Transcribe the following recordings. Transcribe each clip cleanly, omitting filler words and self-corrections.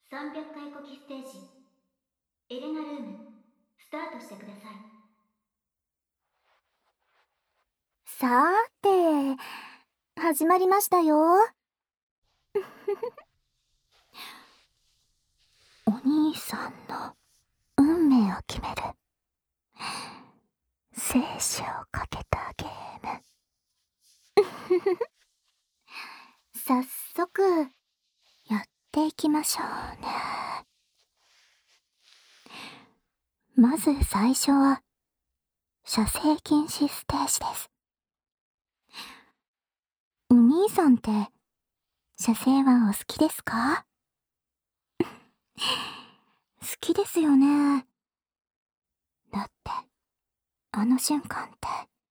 300回呼吸ステージ、エレナルーム、スタートしてください。 さーて、始まりましたよ。お兄さんの運命を決める生死をかけたゲーム。早速やっていきましょうね。まず最初は射精禁止ステージです。お兄さんって射精はお好きですか？好きですよね。だってあの瞬間って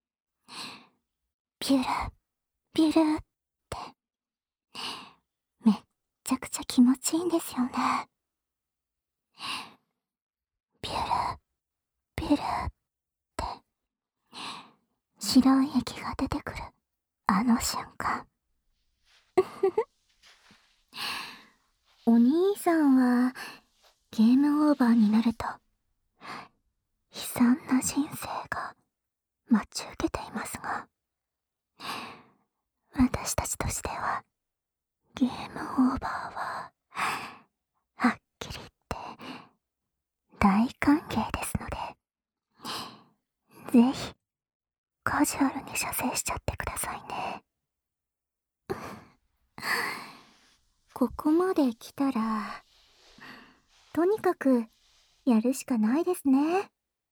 ピュルピュルってめっちゃくちゃ気持ちいいんですよね。ピュルピュルって白い液が出てくるあの瞬間。お兄さんはゲームオーバーになると悲惨な人生が待ち受けていますが、私たちとしてはゲームオーバーははっきり言って大歓迎ですので、ぜひカジュアルに射精しちゃってくださいね。ここまで来たらとにかくやるしかないですね。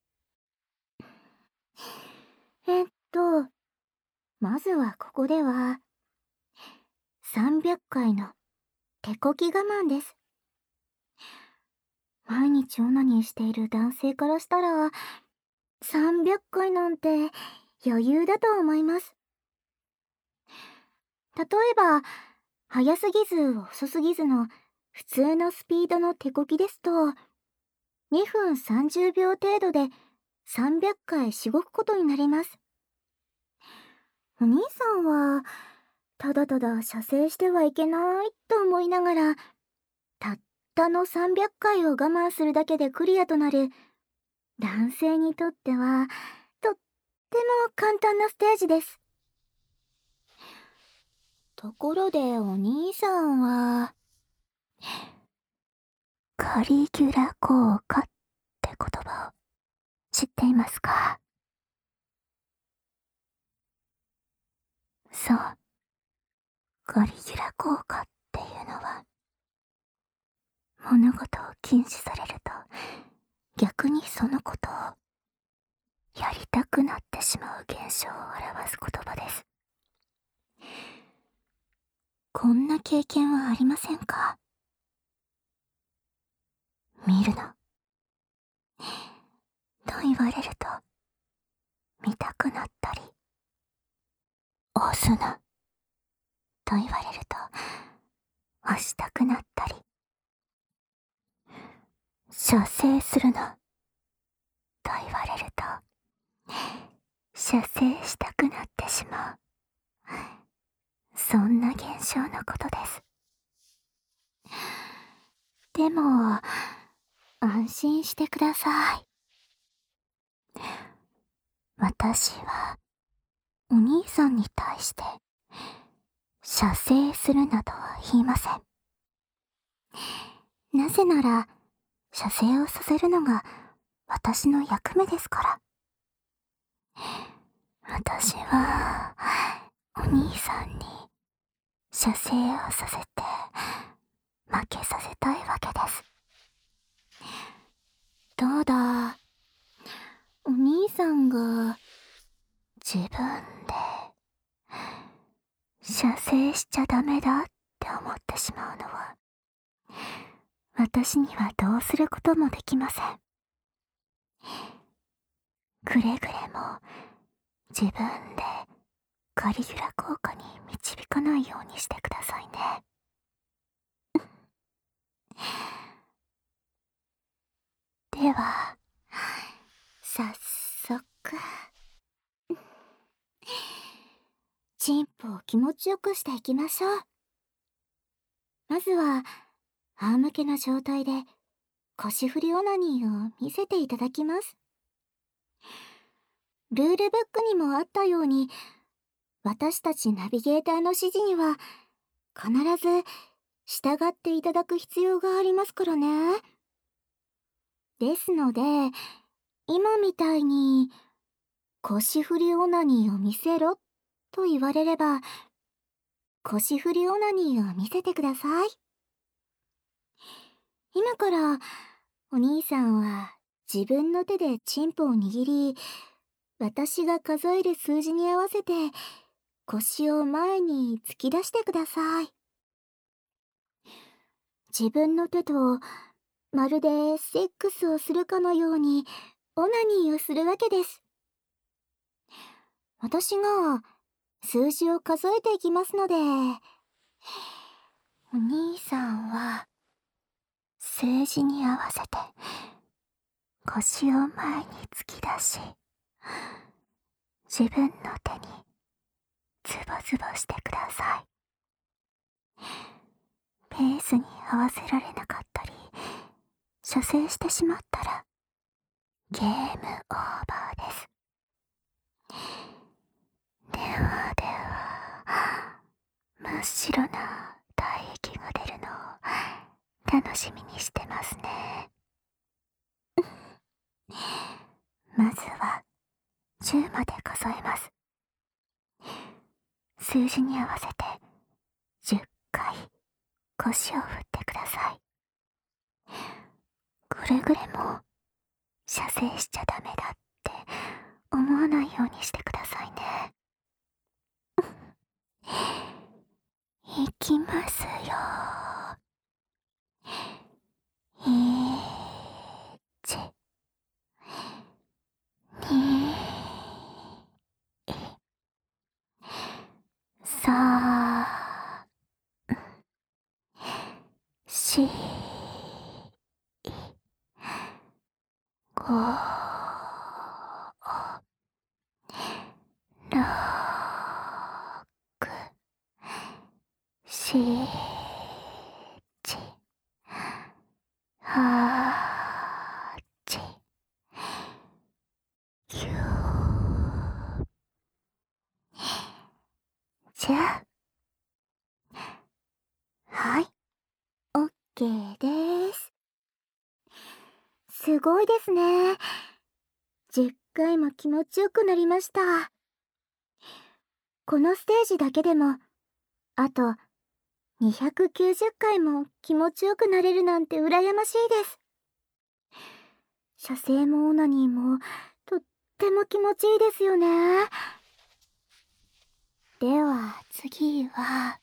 まずはここでは300回の手こき我慢です。毎日オナニーしている男性からしたら300回なんて余裕だと思います。例えば早すぎず遅すぎずの普通のスピードの手こきですと2分30秒程度で300回しごくことになります。お兄さんはただただ射精してはいけないと思いながらたったの300回を我慢するだけでクリアとなる男性にとってはとっても簡単なステージです。ところでお兄さんはカリギュラ効果って言葉を知っていますか？そう、カリギュラ効果っていうのは物事を禁止されると逆にそのことをやりたくなってしまう現象を表す言葉です。こんな経験はありませんか？見るなと言われると見たくなったり、押すなと言われると押したくなったり、射精するなと言われると射精したくなってしまう、そんな現象のことです。でも安心してください。私はお兄さんに対して射精するなとは言いません。なぜなら射精をさせるのが私の役目ですから。私はお兄さんに射精をさせて負けさせたいわけです。ただお兄さんが自分で射精しちゃダメだって思ってしまうのは私にはどうすることもできません。くれぐれも自分でカリギュラ効果に導かないようにしてくださいね。では早速チンポを気持ちよくしていきましょう。まずは仰向けの状態で腰振りオナニーを見せていただきます。ルールブックにもあったように、私たちナビゲーターの指示には必ず従っていただく必要がありますからね。ですので、今みたいに腰振りオナニーを見せろと言われれば、腰振りオナニーを見せてください。今からお兄さんは自分の手でチンポを握り、私が数える数字に合わせて腰を前に突き出してください。自分の手とまるでセックスをするかのようにオナニーをするわけです。私が数字を数えていきますので、お兄さんは数字に合わせて腰を前に突き出し、自分の手にズボズボしてください。ペースに合わせられなかったり、射精してしまったらゲームオーバーです。ではでは、真っ白な体液が出るのを楽しみにしてますね。まずは10まで数えます。数字に合わせて10回腰を振ってください。くれぐれも射精しちゃダメだって思わないようにしてくださいね。いきますよ。1、2、3、4、5、6、7、8、9。じゃあ、はい、オッケーです。すごいですね。10回も気持ちよくなりました。このステージだけでも、あと290回も気持ちよくなれるなんて羨ましいです。射精もオナニーもとっても気持ちいいですよね。では次は、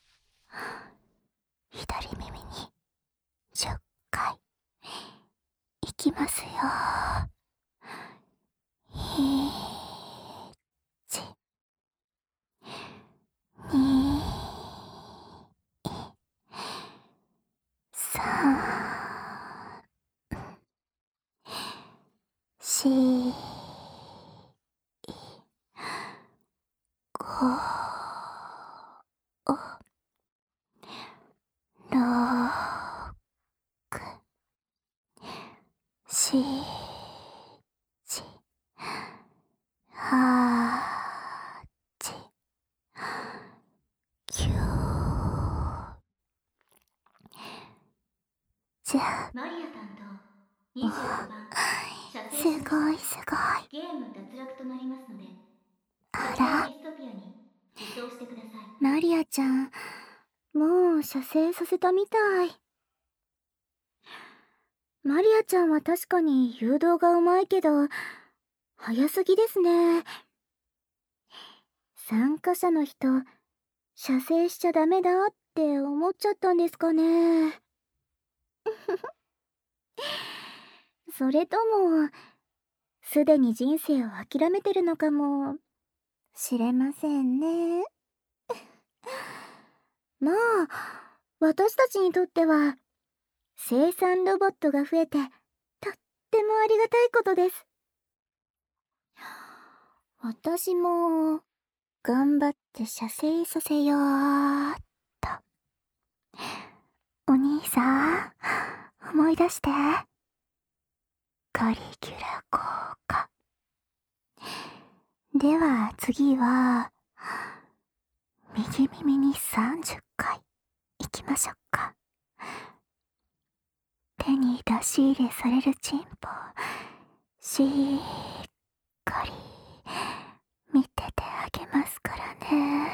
左耳に10回いきますよ。1、2、3、4、5、6、7、8、9。じゃあ、 マリア担当25番射精すしましたごいすごい。 ゲーム脱落となりますので、 あ射ら、 精ディストピアに移送してください。 マリアちゃん、もう射精させたみたい。マリアちゃんは確かに誘導がうまいけど、早すぎですね。参加者の人、射精しちゃダメだって思っちゃったんですかね。それとも、すでに人生を諦めてるのかもしれませんね。まあ、私たちにとっては、生産ロボットが増えて、とってもありがたいことです。私も、頑張って射精させようっと。 お兄さん、思い出して。カリキュラ効果。では次は、右耳に30回いきましょうか。手に出し入れされるチンポ、しっかり見ててあげますからね。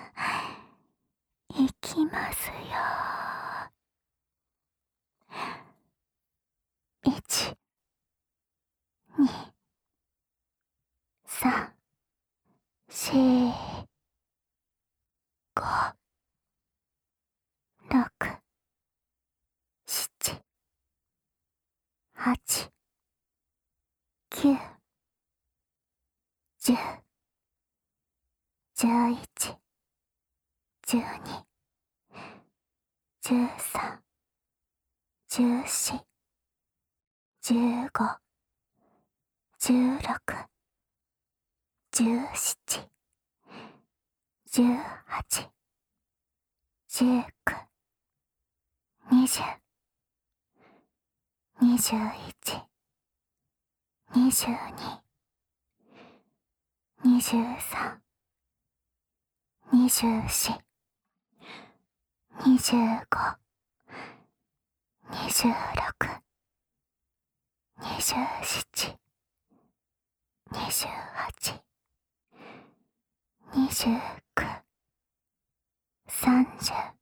いきますよ。1、2、3、4、5、6、7、8、9、10、11、12、13、14、15、16、17、18、19、20、21、22、23、24、25、26、27、28、29、30。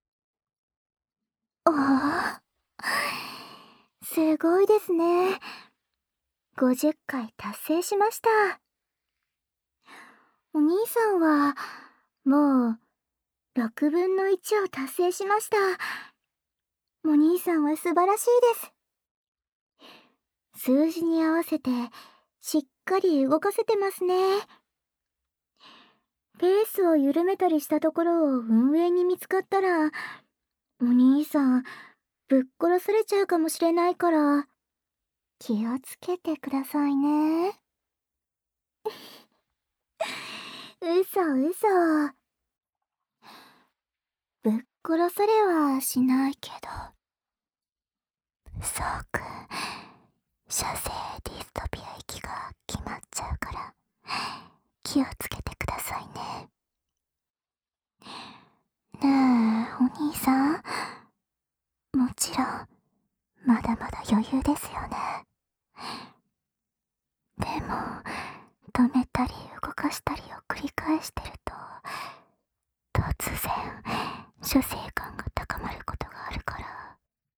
おー、すごいですね。50回達成しました。お兄さんは、もう、6分の1を達成しました。お兄さんは素晴らしいです。数字に合わせて、しっかり動かせてますね。ペースを緩めたりしたところを運営に見つかったら、お兄さん、ぶっ殺されちゃうかもしれないから、気をつけてくださいね。嘘。ぶっ殺されはしないけど。そうくん、射精ディストピア域が決まっちゃうから、気をつけてくださいね。ねえ、お兄さん。もちろん、まだまだ余裕ですよね。でも、止めたり動かしたりを繰り返してると、突然、射精感が高まることがあるから、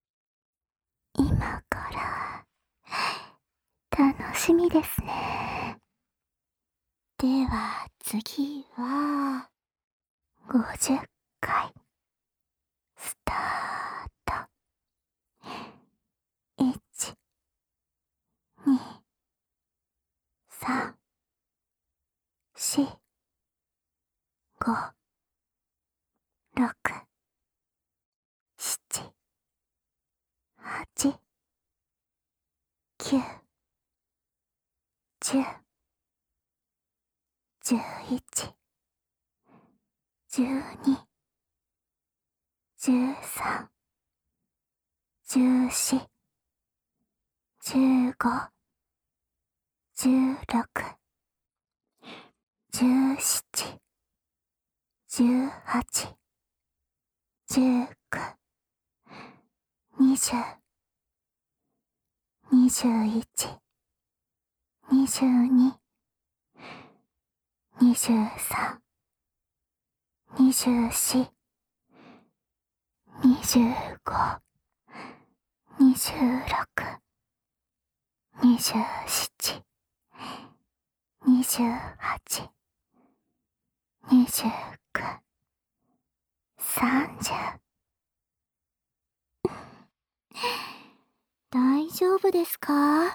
今から楽しみですね。では次は50回スタート。1、2、3、4、5、6、7、8、9、10、11、12、13、14、15、16、17、18、19、20、21、22、23、24、25、26、27、28、29、30。大丈夫ですか？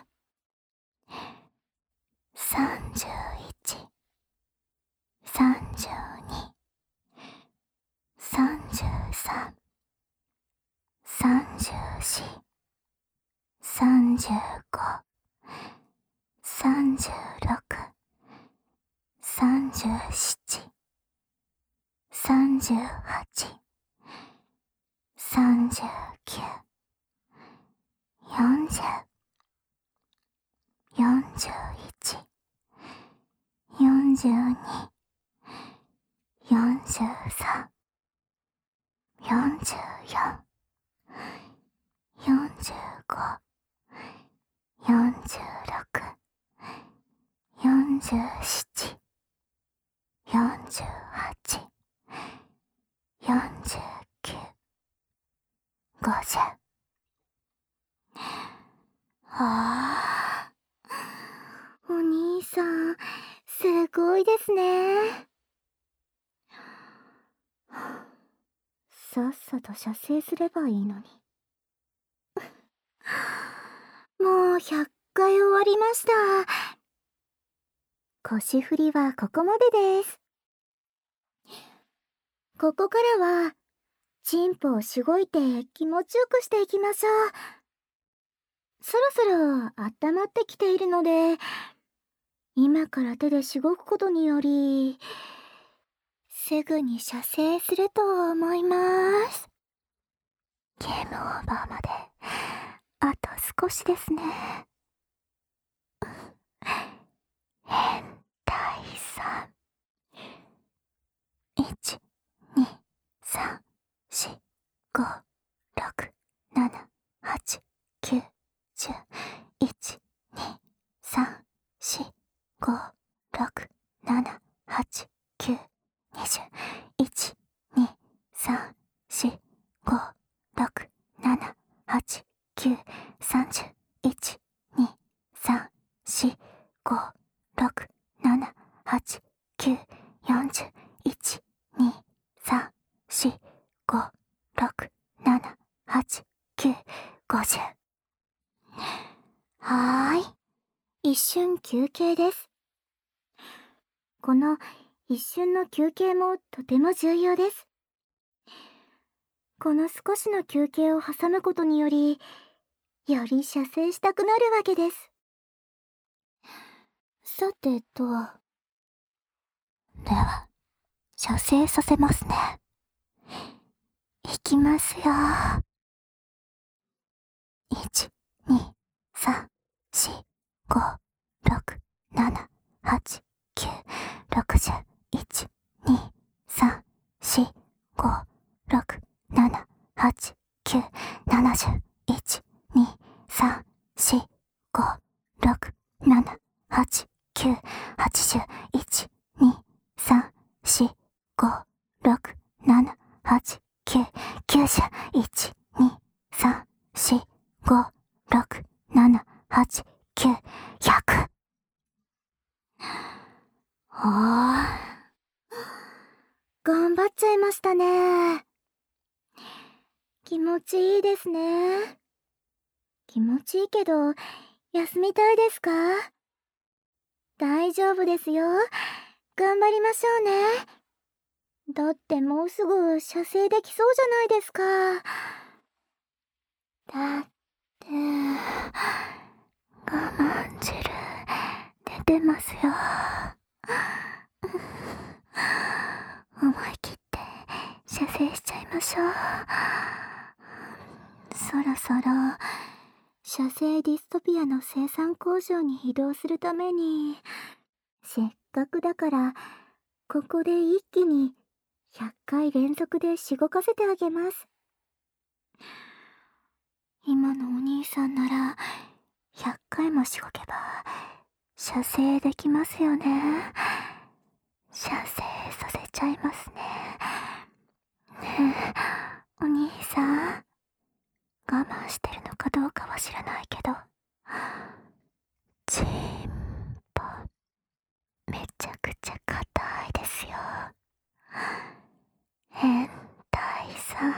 31、32、33、34、35、36、37、38、 39、40、41、42、43、44、45、46、47、48、49、50。お兄さん、すごいですね。さっさと射精すればいいのに。もう100回終わりました。腰振りはここまでです。ここからは、チンポをしごいて気持ちよくしていきましょう。そろそろ温まってきているので、今から手でしごくことにより、すぐに射精すると思います。ゲームオーバーまで、あと少しですね。変態さん。1、2、3、4、5、6、7、8、9、10、1、2、3、4、5、6、7、8、9、20、1、2、3、4、5、6、7、8、9、30、1、2、3、4、5、6、7、8、9、40、1、2、3、4、5、6、7、8、9、50。一瞬休憩です。この一瞬の休憩もとても重要です。この少しの休憩を挟むことにより、より射精したくなるわけです。さてと。では、射精させますね。いきますよ。1、2、3、4、5、6、7、8、9、60、1、2、3、4、5、6、7、8、9、70、1、2、3、4、5、6、7、8、9、80、1、2、3、4、5、6、7、8、9、90、1、2、3、4、5、6、7、8、9、100。頑張っちゃいましたね。気持ちいいですね。気持ちいいけど、休みたいですか？大丈夫ですよ。頑張りましょうね。だってもうすぐ射精できそうじゃないですか。だって、我慢汁出てますよ。思い切って射精しちゃいましょう。そろそろ射精ディストピアの生産工場に移動するために、せっかくだからここで一気に100回連続でしごかせてあげます。今のお兄さんなら100回もしごけば射精できますよね。射精させちゃいますね。お兄さん、我慢してるのかどうかは知らないけど、チンポめちゃくちゃ硬いですよ。変態さ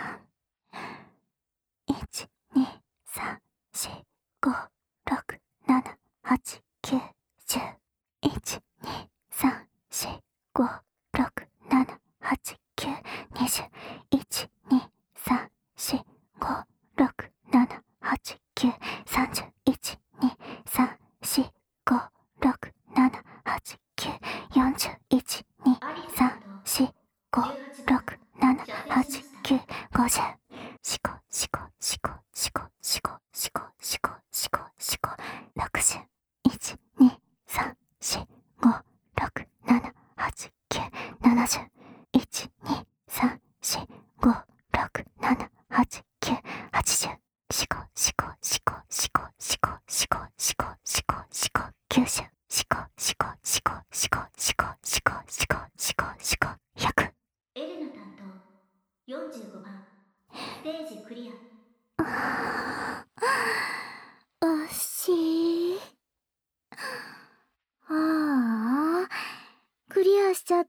ん。1、2、3、4、5、6、7、8、9、10。1、2、3、4、5、6、7、8、9、20。1、2、3、4、5、6、7、8、9、30。1、2、3、4、5、6、7、8、9、40。1、2、3、4、5、6、7、 四股四股四股四股四股四股四股四股四股九州四股四股四股四股四股四股四股四股四股100。 エレナ担当45番ステージクリア。 惜しい。ああ、クリアしちゃった。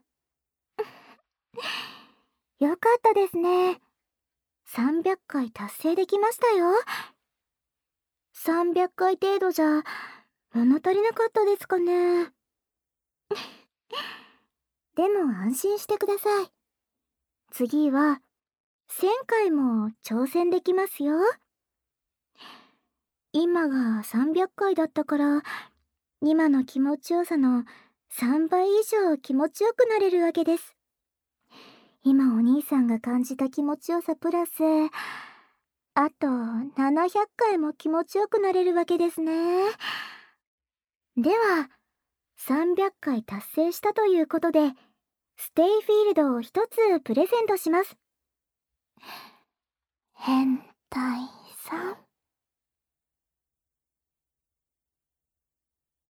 よかったですね。300回達成できましたよ。300回程度じゃ物足りなかったですかね。でも安心してください。次は1000回も挑戦できますよ。今が300回だったから、今の気持ちよさの3倍以上気持ちよくなれるわけです。今お兄さんが感じた気持ちよさプラス、あと700回も気持ちよくなれるわけですね。では、300回達成したということで、ステイフィールドを一つプレゼントします。変態さん。